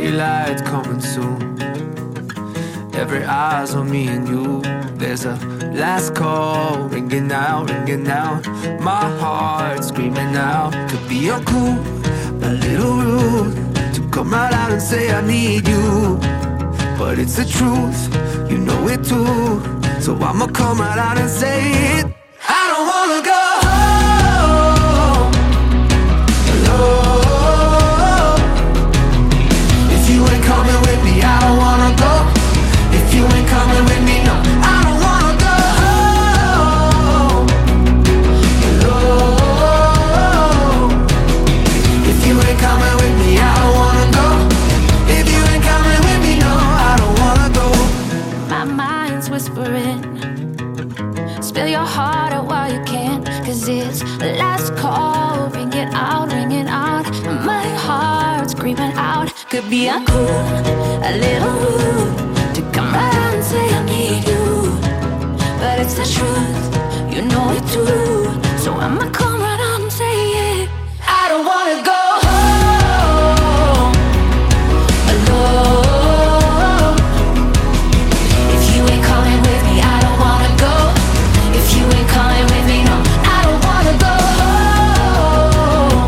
daylight's coming soon. Every eye's on me and you. There's a last call ringing out, ringing out. My heart's screaming out. Could be uncool, a little rude to come right out and say I need you, but it's the truth, you know it too. So I'ma come right out and say it. I don't wanna go home alone. If you ain't coming with me, I don't wanna go. If you ain't coming with me, no, I don't wanna go home alone. If you ain't coming with me, I don't wanna go. If you ain't coming with me, no, I don't wanna go. My mind's whispering, spill your heart out while you can, 'cause it's the last call, ring it out, ring it out. My heart's screaming out. Could be uncool, a little rude to come right out and say I need you, but it's the truth, you know it too. So I'ma come right out and say it. I don't wanna go home alone. If you ain't coming with me, I don't wanna go. If you ain't coming with me, no, I don't wanna go home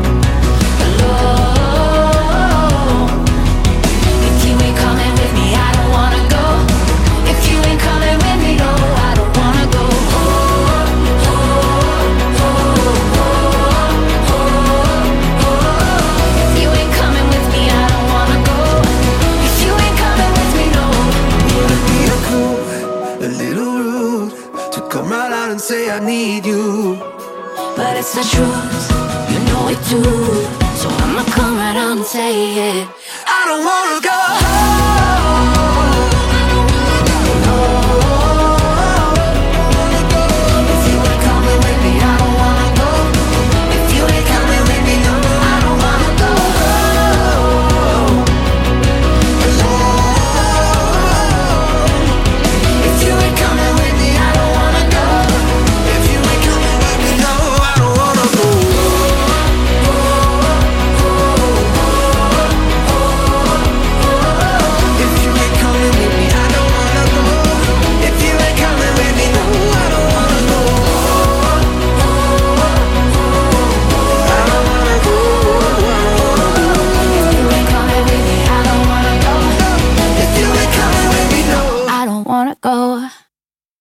alone. If you ain't coming with me, I don't wanna go. If you ain't coming with me, no, I don't wanna go home, home, home, home, home. If you ain't coming with me, I don't wanna go. If you ain't coming with me, no. Would it be cool, a little rude to come right out and say I need you, But it's the truth, you know it too. So I'ma come right out and say it. I don't wanna go